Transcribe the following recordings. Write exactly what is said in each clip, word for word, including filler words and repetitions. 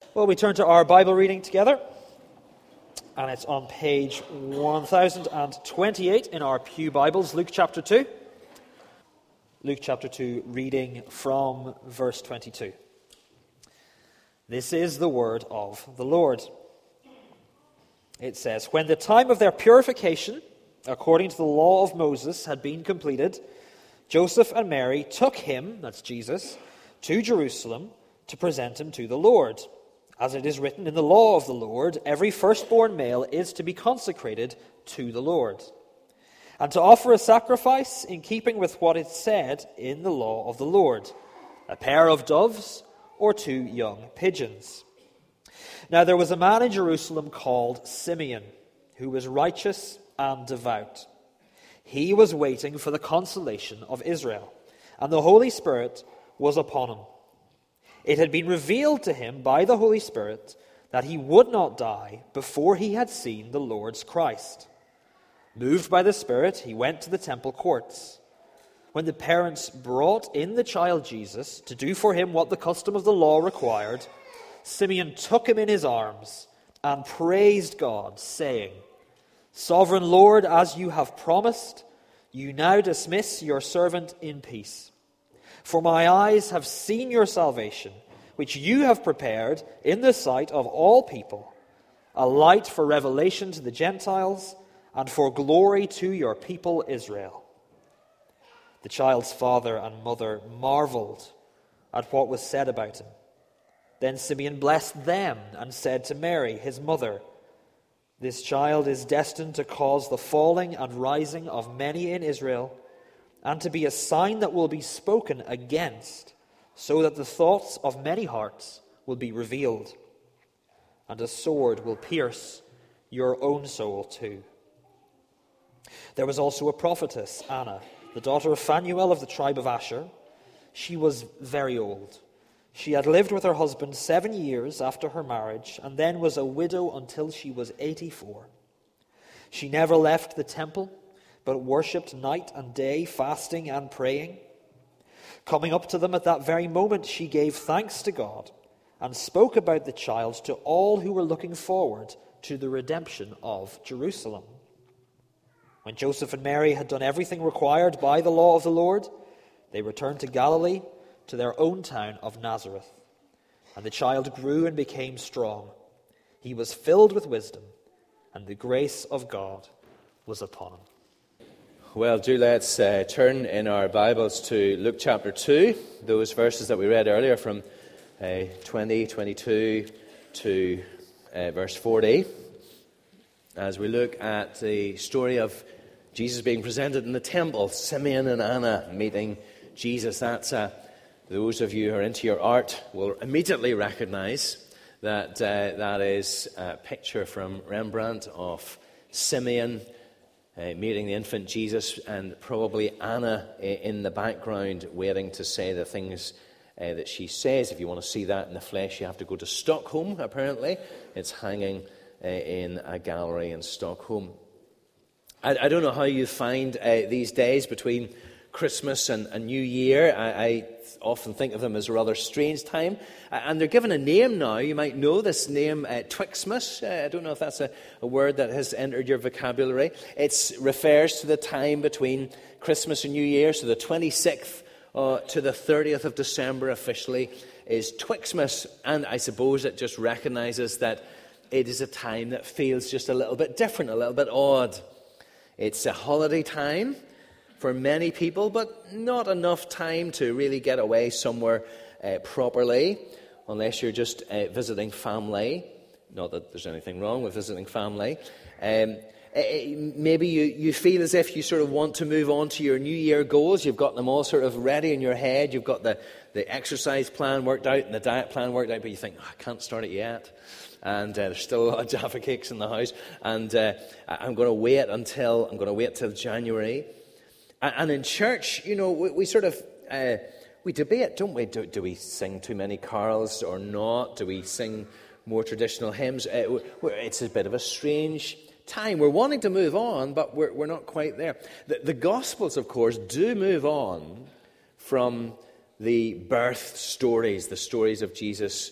Well, we turn to our Bible reading together, and it's on page one thousand twenty-eight in our Pew Bibles, Luke chapter two. Luke chapter two, reading from verse twenty-two. This is the word of the Lord. It says, "When the time of their purification, according to the law of Moses, had been completed, Joseph and Mary took him," that's Jesus, "to Jerusalem to present him to the Lord. As it is written in the law of the Lord, every firstborn male is to be consecrated to the Lord, and to offer a sacrifice in keeping with what is said in the law of the Lord, a pair of doves or two young pigeons. Now there was a man in Jerusalem called Simeon, who was righteous and devout. He was waiting for the consolation of Israel, and the Holy Spirit was upon him. It had been revealed to him by the Holy Spirit that he would not die before he had seen the Lord's Christ. Moved by the Spirit, he went to the temple courts. When the parents brought in the child Jesus to do for him what the custom of the law required, Simeon took him in his arms and praised God, saying, 'Sovereign Lord, as you have promised, you now dismiss your servant in peace. For my eyes have seen your salvation, which you have prepared in the sight of all people, a light for revelation to the Gentiles and for glory to your people Israel.' The child's father and mother marveled at what was said about him. Then Simeon blessed them and said to Mary, his mother, 'This child is destined to cause the falling and rising of many in Israel, and to be a sign that will be spoken against, so that the thoughts of many hearts will be revealed. And a sword will pierce your own soul too.' There was also a prophetess, Anna, the daughter of Phanuel of the tribe of Asher. She was very old. She had lived with her husband seven years after her marriage, and then was a widow until she was eighty-four. She never left the temple, but worshipped night and day, fasting and praying. Coming up to them at that very moment, she gave thanks to God and spoke about the child to all who were looking forward to the redemption of Jerusalem. When Joseph and Mary had done everything required by the law of the Lord, they returned to Galilee, to their own town of Nazareth. And the child grew and became strong. He was filled with wisdom, and the grace of God was upon him." Well, do let's uh, turn in our Bibles to Luke chapter two, those verses that we read earlier from uh, twenty, twenty-two to uh, verse forty, as we look at the story of Jesus being presented in the temple, Simeon and Anna meeting Jesus. That's uh, those of you who are into your art will immediately recognize that uh, that is a picture from Rembrandt of Simeon Uh, meeting the infant Jesus, and probably Anna uh, in the background waiting to say the things uh, that she says. If you want to see that in the flesh, you have to go to Stockholm, apparently. It's hanging uh, in a gallery in Stockholm. I, I don't know how you find uh, these days between Christmas and, and New Year. I, I often think of them as a rather strange time. And they're given a name now. You might know this name, uh, Twixmas. Uh, I don't know if that's a, a word that has entered your vocabulary. It refers to the time between Christmas and New Year. So the twenty-sixth uh, to the thirtieth of December officially is Twixmas. And I suppose it just recognizes that it is a time that feels just a little bit different, a little bit odd. It's a holiday time for many people, but not enough time to really get away somewhere uh, properly, unless you're just uh, visiting family. Not that there's anything wrong with visiting family. Um, maybe you, you feel as if you sort of want to move on to your New Year goals. You've got them all sort of ready in your head. You've got the, the exercise plan worked out and the diet plan worked out, but you think, oh, I can't start it yet. And uh, there's still a lot of Jaffa cakes in the house. And uh, I'm going to wait until I'm going to wait till January. And in church, you know, we, we sort of, uh, we debate, don't we? Do, do we sing too many carols or not? Do we sing more traditional hymns? Uh, it's a bit of a strange time. We're wanting to move on, but we're, we're not quite there. The, the Gospels, of course, do move on from the birth stories, the stories of Jesus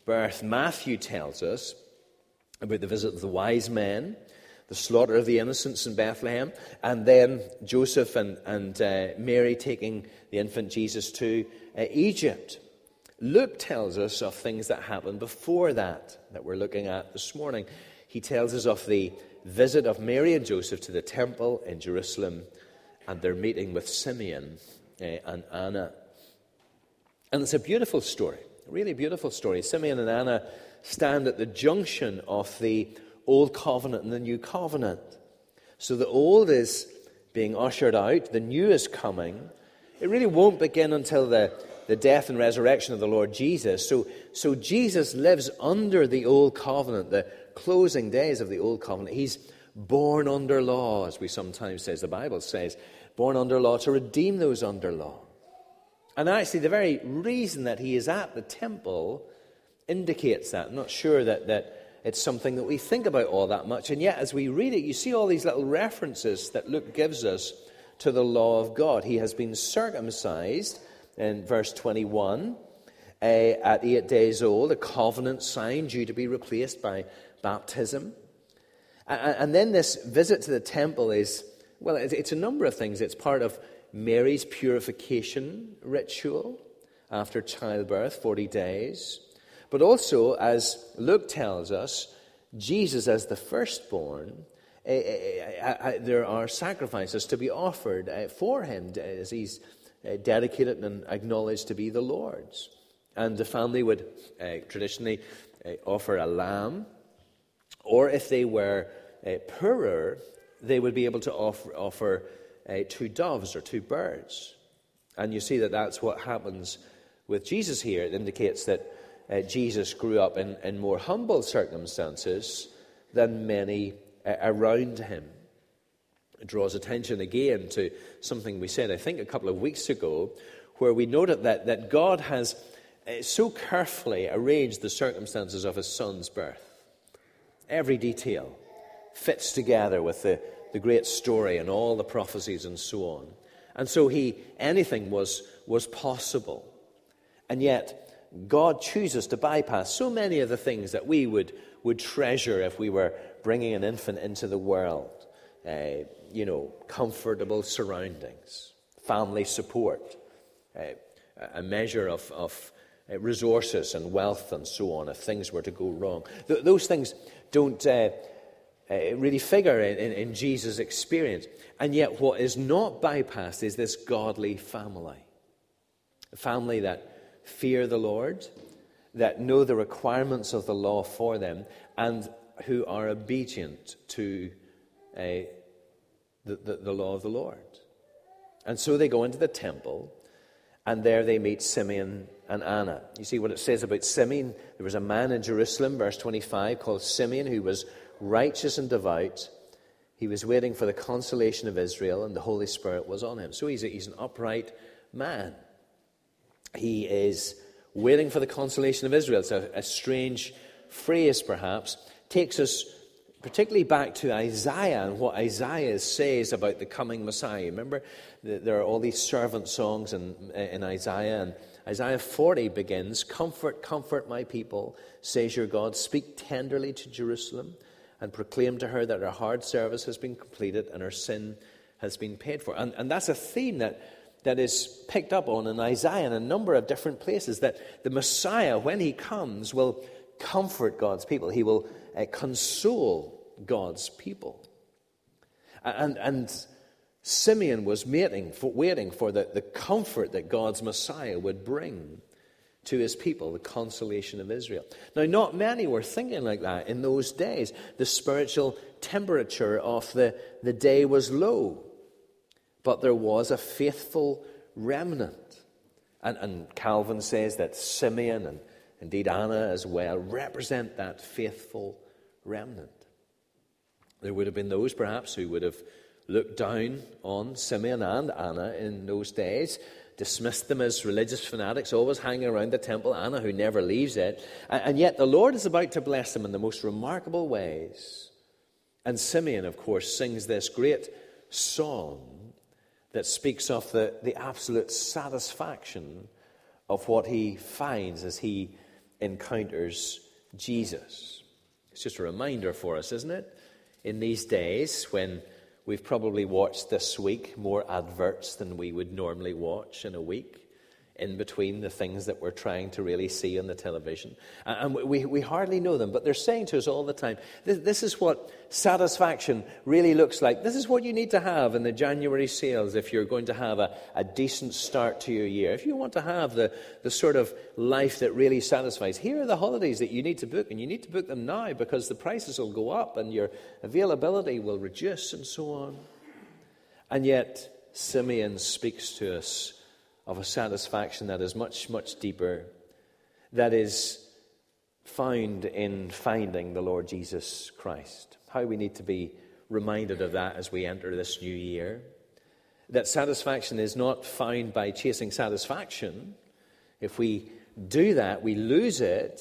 birth. Matthew tells us about the visit of the wise men, the slaughter of the innocents in Bethlehem, and then Joseph and, and uh, Mary taking the infant Jesus to uh, Egypt. Luke tells us of things that happened before that, that we're looking at this morning. He tells us of the visit of Mary and Joseph to the temple in Jerusalem and their meeting with Simeon uh, and Anna. And it's a beautiful story, a really beautiful story. Simeon and Anna stand at the junction of the Old Covenant and the New Covenant. So the old is being ushered out, the new is coming. It really won't begin until the, the death and resurrection of the Lord Jesus. So, so Jesus lives under the Old Covenant, the closing days of the Old Covenant. He's born under law, as we sometimes say, as the Bible says, born under law to redeem those under law. And actually the very reason that he is at the temple indicates that. I'm not sure that, that it's something that we think about all that much. And yet, as we read it, you see all these little references that Luke gives us to the law of God. He has been circumcised in verse twenty-one uh, at eight days old, a covenant sign due to be replaced by baptism. And, and then this visit to the temple is, well, it's a number of things. It's part of Mary's purification ritual after childbirth, forty days. But also, as Luke tells us, Jesus as the firstborn, uh, uh, uh, there are sacrifices to be offered uh, for him as he's uh, dedicated and acknowledged to be the Lord's. And the family would uh, traditionally uh, offer a lamb, or if they were uh, poorer, they would be able to offer, offer uh, two doves or two birds. And you see that that's what happens with Jesus here. It indicates that Uh, Jesus grew up in, in more humble circumstances than many uh, around him. It draws attention again to something we said, I think, a couple of weeks ago, where we noted that, that God has uh, so carefully arranged the circumstances of his son's birth. Every detail fits together with the, the great story and all the prophecies and so on. And so he anything was, was possible. And yet, God chooses to bypass so many of the things that we would, would treasure if we were bringing an infant into the world. Uh, you know, comfortable surroundings, family support, uh, a measure of, of uh, resources and wealth and so on if things were to go wrong. Th- those things don't uh, uh, really figure in, in, in Jesus' experience. And yet what is not bypassed is this godly family. A family that fear the Lord, that know the requirements of the law for them, and who are obedient to uh, the, the, the law of the Lord. And so they go into the temple, and there they meet Simeon and Anna. You see what it says about Simeon. There was a man in Jerusalem, verse twenty-five, called Simeon, who was righteous and devout. He was waiting for the consolation of Israel, and the Holy Spirit was on him. So he's, a, he's an upright man. He is waiting for the consolation of Israel. It's a, a strange phrase, perhaps. Takes us particularly back to Isaiah and what Isaiah says about the coming Messiah. Remember, there are all these servant songs in, in Isaiah. And Isaiah forty begins, "Comfort, comfort my people, says your God. Speak tenderly to Jerusalem and proclaim to her that her hard service has been completed and her sin has been paid for." And, and that's a theme that that is picked up on in Isaiah in a number of different places, that the Messiah, when he comes, will comfort God's people. He will uh, console God's people. And, and Simeon was waiting for, waiting for the, the comfort that God's Messiah would bring to his people, the consolation of Israel. Now, not many were thinking like that in those days. The spiritual temperature of the, the day was low. But there was a faithful remnant. And, and Calvin says that Simeon and indeed Anna as well represent that faithful remnant. There would have been those perhaps who would have looked down on Simeon and Anna in those days, dismissed them as religious fanatics, always hanging around the temple, Anna who never leaves it. And, and yet the Lord is about to bless them in the most remarkable ways. And Simeon, of course, sings this great song that speaks of the, the absolute satisfaction of what he finds as he encounters Jesus. It's just a reminder for us, isn't it? In these days when we've probably watched this week more adverts than we would normally watch in a week, in between the things that we're trying to really see on the television. And we, we hardly know them, but they're saying to us all the time, this, this is what satisfaction really looks like. This is what you need to have in the January sales if you're going to have a, a decent start to your year. If you want to have the, the sort of life that really satisfies, here are the holidays that you need to book, and you need to book them now because the prices will go up and your availability will reduce and so on. And yet, Simeon speaks to us of a satisfaction that is much, much deeper, that is found in finding the Lord Jesus Christ. How we need to be reminded of that as we enter this new year. That satisfaction is not found by chasing satisfaction. If we do that, we lose it,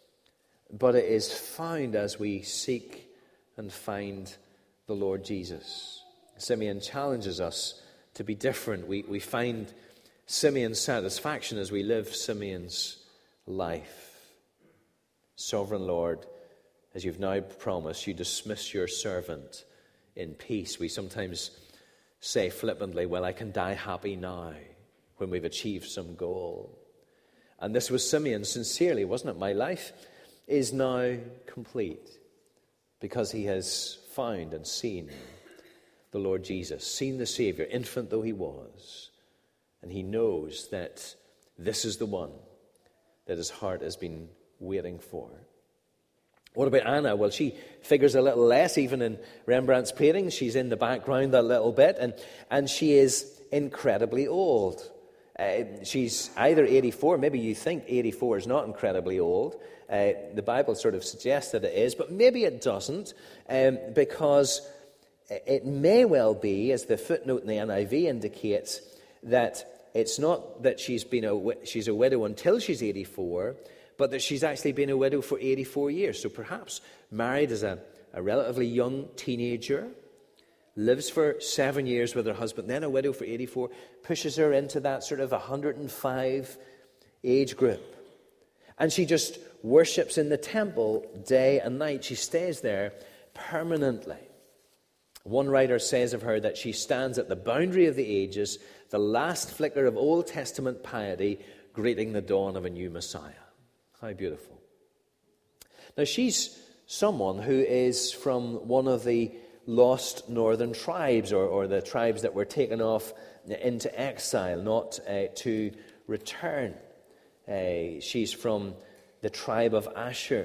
but it is found as we seek and find the Lord Jesus. Simeon challenges us to be different. We, we find Simeon's satisfaction as we live Simeon's life. Sovereign Lord, as you've now promised, you dismiss your servant in peace. We sometimes say flippantly, well, I can die happy now when we've achieved some goal. And this was Simeon sincerely, wasn't it? My life is now complete because he has found and seen the Lord Jesus, seen the Savior, infant though he was. And he knows that this is the one that his heart has been waiting for. What about Anna? Well, she figures a little less even in Rembrandt's paintings. She's in the background a little bit, and, and she is incredibly old. Uh, she's either eighty-four, maybe you think eighty-four is not incredibly old. Uh, the Bible sort of suggests that it is, but maybe it doesn't, um, because it may well be, as the footnote in the N I V indicates, that it's not that she's been a, she's a widow until she's eighty-four, but that she's actually been a widow for eighty-four years. So perhaps married as a, a relatively young teenager, lives for seven years with her husband, then a widow for eighty-four, pushes her into that sort of one hundred five age group. And she just worships in the temple day and night. She stays there permanently. One writer says of her that she stands at the boundary of the ages, the last flicker of Old Testament piety, greeting the dawn of a new Messiah. How beautiful. Now, she's someone who is from one of the lost northern tribes, or, or the tribes that were taken off into exile, not uh, to return. Uh, she's from the tribe of Asher.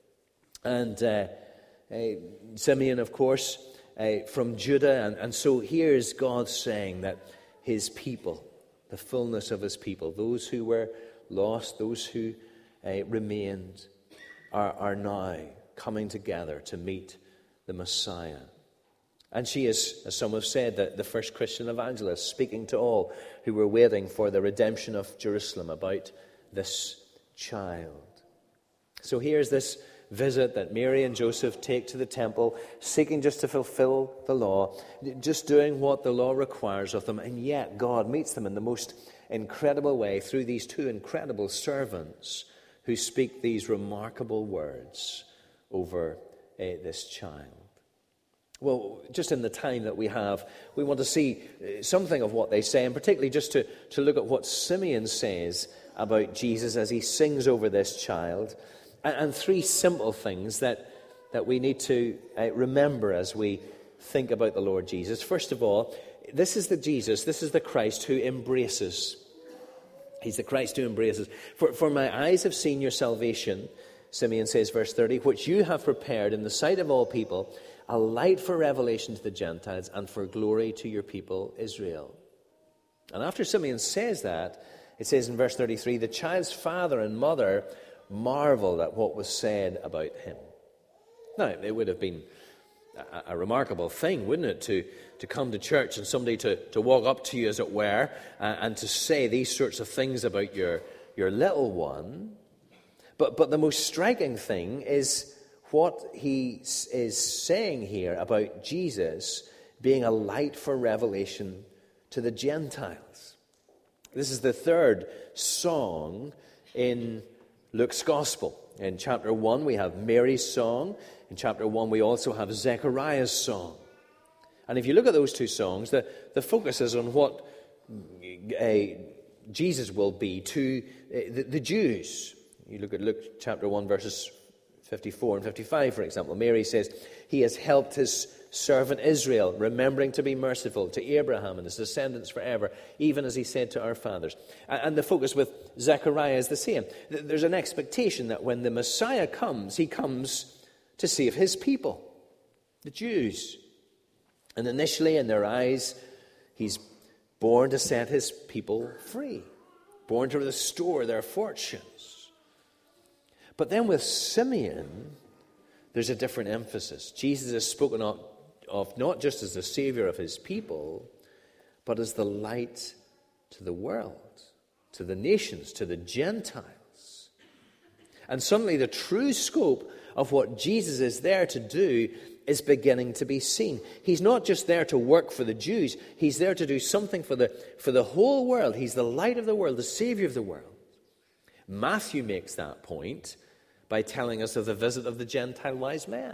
And uh, uh, Simeon, of course, Uh, from Judah, and, and so here's God saying that his people, the fullness of his people, those who were lost, those who uh, remained, are, are now coming together to meet the Messiah. And she is, as some have said, the, the first Christian evangelist, speaking to all who were waiting for the redemption of Jerusalem about this child. So here's this visit that Mary and Joseph take to the temple, seeking just to fulfill the law, just doing what the law requires of them, and yet God meets them in the most incredible way through these two incredible servants who speak these remarkable words over uh, this child. Well, just in the time that we have, we want to see something of what they say, and particularly just to, to look at what Simeon says about Jesus as he sings over this child. And, and three simple things that, that we need to uh, remember as we think about the Lord Jesus. First of all, this is the Jesus, this is the Christ who embraces. He's the Christ who embraces. For, for my eyes have seen your salvation, Simeon says, verse thirty, which you have prepared in the sight of all people, a light for revelation to the Gentiles and for glory to your people Israel. And after Simeon says that, it says in verse thirty-three, the child's father and mother marveled at what was said about him. Now, it would have been a, a remarkable thing, wouldn't it, to, to come to church and somebody to, to walk up to you, as it were, uh, and to say these sorts of things about your, your little one. But, but the most striking thing is what he is saying here about Jesus being a light for revelation to the Gentiles. This is the third song in Luke's Gospel. In chapter one, we have Mary's song. In chapter one, we also have Zechariah's song. And if you look at those two songs, the, the focus is on what uh, Jesus will be to uh, the, the Jews. You look at Luke chapter one, verses fifty-four and fifty-five, for example. Mary says, he has helped his servant Israel, remembering to be merciful to Abraham and his descendants forever, even as he said to our fathers. And the focus with Zechariah is the same. There's an expectation that when the Messiah comes, he comes to save his people, the Jews. And initially, in their eyes, he's born to set his people free, born to restore their fortunes. But then with Simeon, there's a different emphasis. Jesus is spoken of, of not just as the Savior of his people, but as the light to the world, to the nations, to the Gentiles. And suddenly the true scope of what Jesus is there to do is beginning to be seen. He's not just there to work for the Jews. He's there to do something for the, for the whole world. He's the light of the world, the Savior of the world. Matthew makes that point by telling us of the visit of the Gentile wise men.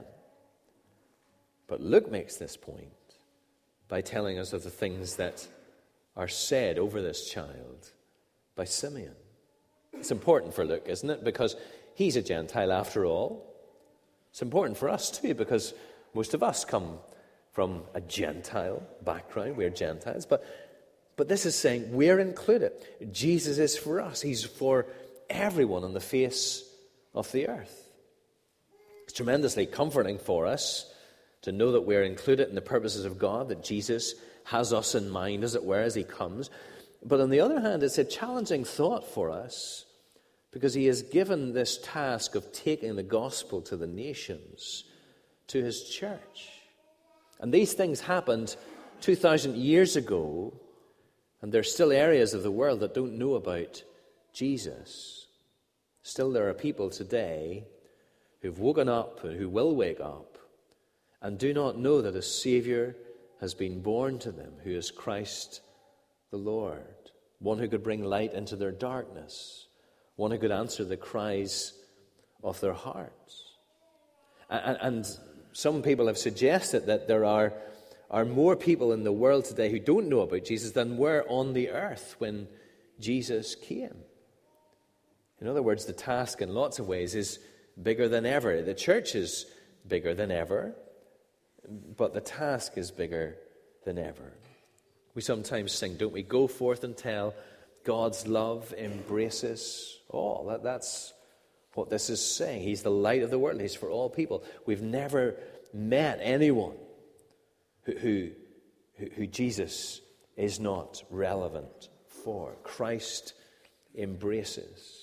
But Luke makes this point by telling us of the things that are said over this child by Simeon. It's important for Luke, isn't it? Because he's a Gentile after all. It's important for us too, because most of us come from a Gentile background. We're Gentiles. But, but this is saying we're included. Jesus is for us. He's for everyone on the face of the earth. It's tremendously comforting for us to know that we're included in the purposes of God, that Jesus has us in mind, as it were, as he comes. But on the other hand, it's a challenging thought for us because he has given this task of taking the gospel to the nations, to his church. And these things happened two thousand years ago, and there's still areas of the world that don't know about Jesus. Still, there are people today who've woken up and who will wake up and do not know that a Savior has been born to them, who is Christ the Lord, one who could bring light into their darkness, one who could answer the cries of their hearts. And, and some people have suggested that there are, are more people in the world today who don't know about Jesus than were on the earth when Jesus came. In other words, the task in lots of ways is bigger than ever. The church is bigger than ever, but the task is bigger than ever. We sometimes sing, don't we? Go forth and tell, God's love embraces all. That, that's what this is saying. He's the light of the world. He's for all people. We've never met anyone who, who, who, who Jesus is not relevant for. Christ embraces.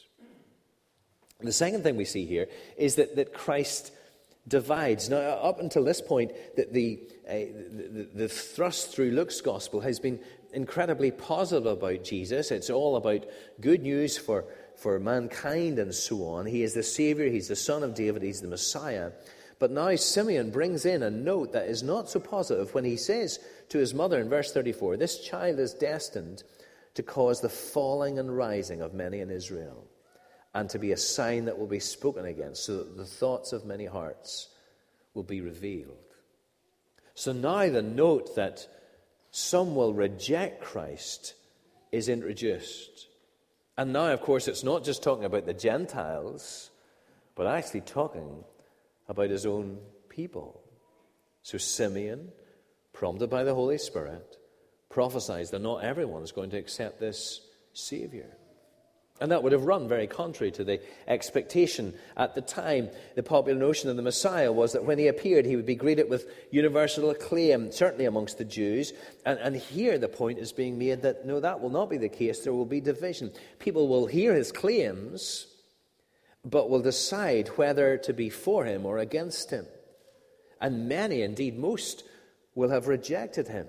The second thing we see here is that, that Christ divides. Now, up until this point, that the, uh, the, the thrust through Luke's gospel has been incredibly positive about Jesus. It's all about good news for, for mankind and so on. He is the Savior, he's the Son of David, he's the Messiah. But now Simeon brings in a note that is not so positive when he says to his mother in verse thirty-four, this child is destined to cause the falling and rising of many in Israel, and to be a sign that will be spoken against, so that the thoughts of many hearts will be revealed. So now the note that some will reject Christ is introduced. And now, of course, it's not just talking about the Gentiles, but actually talking about his own people. So Simeon, prompted by the Holy Spirit, prophesies that not everyone is going to accept this Savior. And that would have run very contrary to the expectation at the time. The popular notion of the Messiah was that when he appeared, he would be greeted with universal acclaim, certainly amongst the Jews. And, and here the point is being made that, no, that will not be the case. There will be division. People will hear his claims, but will decide whether to be for him or against him. And many, indeed most, will have rejected him.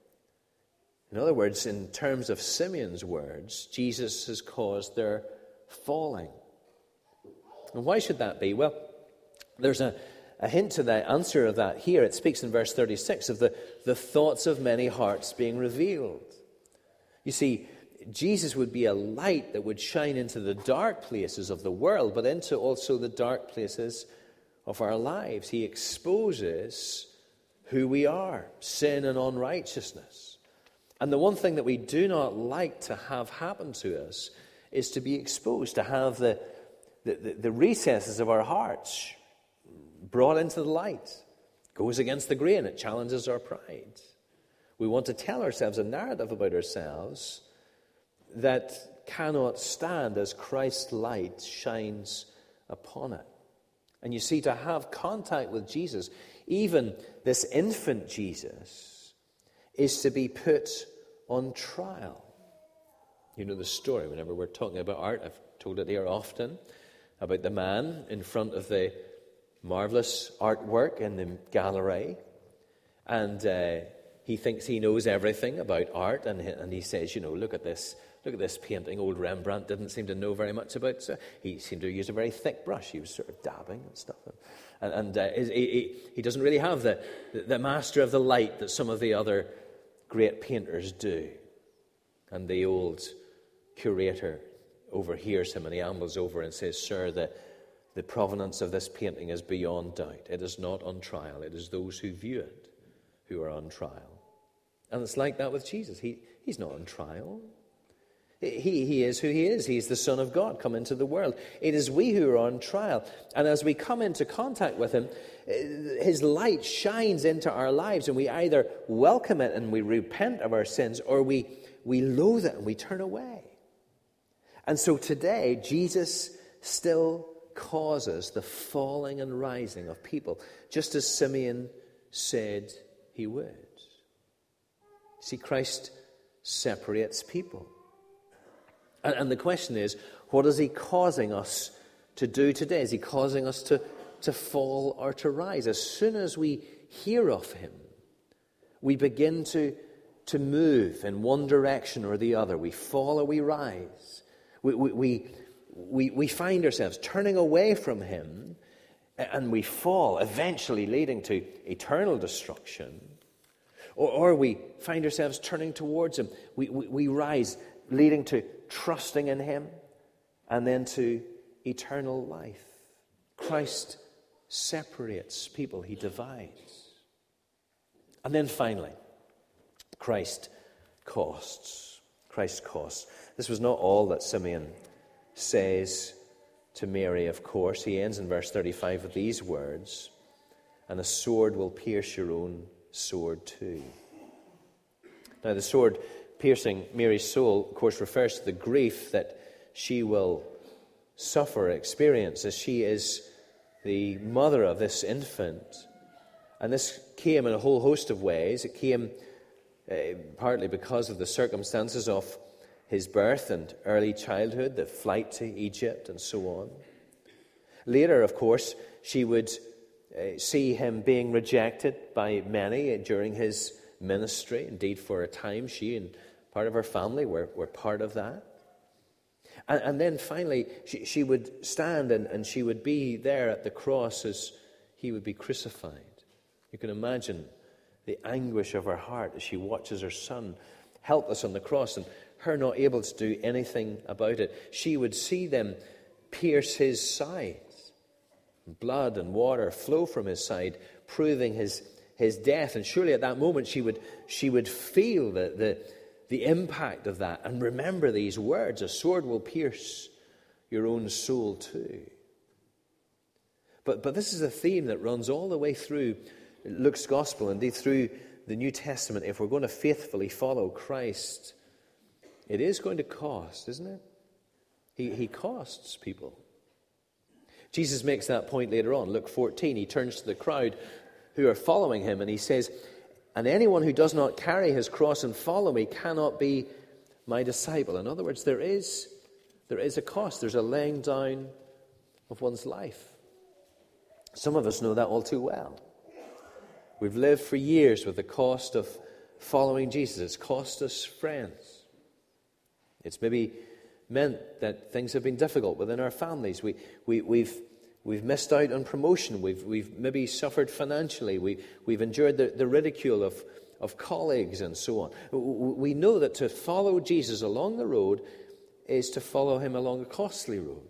In other words, in terms of Simeon's words, Jesus has caused their falling. And why should that be? Well, there's a, a hint to the answer of that here. It speaks in verse thirty-six of the, the thoughts of many hearts being revealed. You see, Jesus would be a light that would shine into the dark places of the world, but into also the dark places of our lives. He exposes who we are, sin and unrighteousness. And the one thing that we do not like to have happen to us is to be exposed, to have the, the, the, the recesses of our hearts brought into the light. It goes against the grain. It challenges our pride. We want to tell ourselves a narrative about ourselves that cannot stand as Christ's light shines upon it. And you see, to have contact with Jesus, even this infant Jesus, is to be put on trial. You know the story. Whenever we're talking about art, I've told it here often, about the man in front of the marvelous artwork in the gallery. And uh, he thinks he knows everything about art. And he, and he says, you know, look at this. Look at this painting. Old Rembrandt didn't seem to know very much about it. So he seemed to use a very thick brush. He was sort of dabbing and stuff. And, and uh, he, he, he doesn't really have the, the master of the light that some of the other great painters do. And the old curator overhears him and he ambles over and says, sir, the, the provenance of this painting is beyond doubt. It is not on trial. It is those who view it who are on trial. And it's like that with Jesus. He, he's not on trial. He, he is who he is. He's the Son of God come into the world. It is we who are on trial. And as we come into contact with him, his light shines into our lives, and we either welcome it and we repent of our sins, or we, we loathe it and we turn away. And so today, Jesus still causes the falling and rising of people, just as Simeon said he would. See, Christ separates people. And the question is, what is he causing us to do today? Is he causing us to, to fall or to rise? As soon as we hear of him, we begin to, to move in one direction or the other. We fall or we rise. We, we, we, we, we find ourselves turning away from him, and we fall, eventually leading to eternal destruction. Or, or we find ourselves turning towards him. We, we, we rise, leading to trusting in him, and then to eternal life. Christ separates people. He divides. And then finally, Christ costs. Christ costs. This was not all that Simeon says to Mary, of course. He ends in verse thirty-five with these words, and a sword will pierce your own sword too. Now the sword piercing Mary's soul, of course, refers to the grief that she will suffer, experience, as she is the mother of this infant. And this came in a whole host of ways. It came uh, partly because of the circumstances of his birth and early childhood, the flight to Egypt and so on. Later, of course, she would uh, see him being rejected by many during his ministry. Indeed, for a time, she and part of her family were, were part of that. And, and then finally, she, she would stand and, and she would be there at the cross as he would be crucified. You can imagine the anguish of her heart as she watches her son helpless on the cross and her not able to do anything about it. She would see them pierce his side. Blood and water flow from his side, proving his, his death. And surely at that moment she would, she would feel the, the, the impact of that and remember these words, a sword will pierce your own soul too. But, but this is a theme that runs all the way through Luke's Gospel, indeed through the New Testament. If we're going to faithfully follow Christ, it is going to cost, isn't it? He, he costs people. Jesus makes that point later on. Luke fourteen, he turns to the crowd who are following him and he says, and anyone who does not carry his cross and follow me cannot be my disciple. In other words, there is, there is a cost. There's a laying down of one's life. Some of us know that all too well. We've lived for years with the cost of following Jesus. It's cost us friends. It's maybe meant that things have been difficult within our families. We, we, we've, we've missed out on promotion. We've, we've maybe suffered financially. We, we've endured the, the ridicule of, of colleagues and so on. We know that to follow Jesus along the road is to follow him along a costly road.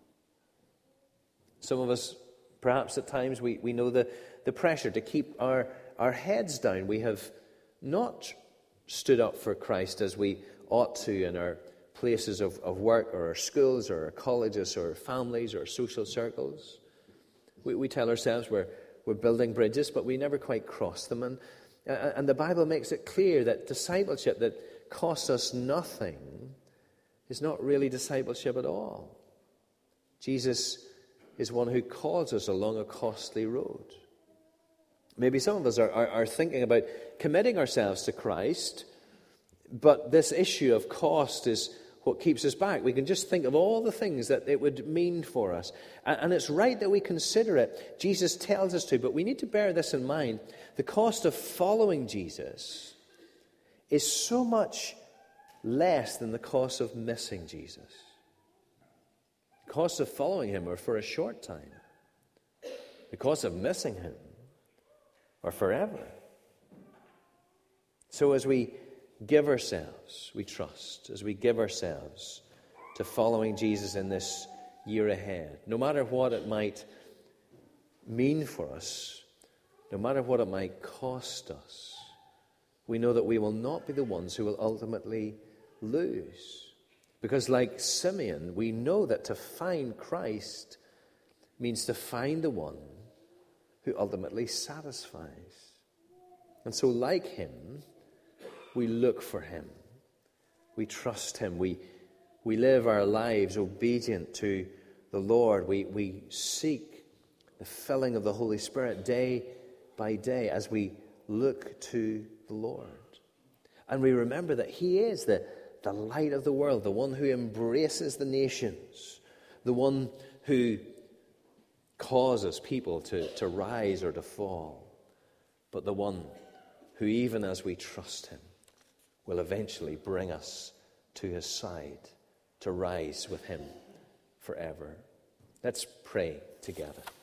Some of us, perhaps at times, we, we know the, the pressure to keep our, our heads down. We have not stood up for Christ as we ought to in our places of, of work or our schools or our colleges or our families or our social circles. We, we tell ourselves we're, we're building bridges, but we never quite cross them. And, and the Bible makes it clear that discipleship that costs us nothing is not really discipleship at all. Jesus is one who calls us along a costly road. Maybe some of us are, are, are thinking about committing ourselves to Christ, but this issue of cost is what keeps us back. We can just think of all the things that it would mean for us. And, and it's right that we consider it. Jesus tells us to, but we need to bear this in mind. The cost of following Jesus is so much less than the cost of missing Jesus. The cost of following him are for a short time. The cost of missing him are forever. So as we give ourselves, we trust, as we give ourselves to following Jesus in this year ahead, no matter what it might mean for us, no matter what it might cost us, we know that we will not be the ones who will ultimately lose. Because like Simeon, we know that to find Christ means to find the one who ultimately satisfies. And so like him, we look for him. We trust him. We, we live our lives obedient to the Lord. We, we seek the filling of the Holy Spirit day by day as we look to the Lord. And we remember that he is the, the light of the world, the one who embraces the nations, the one who causes people to, to rise or to fall, but the one who, even as we trust him, will eventually bring us to his side to rise with him forever. Let's pray together.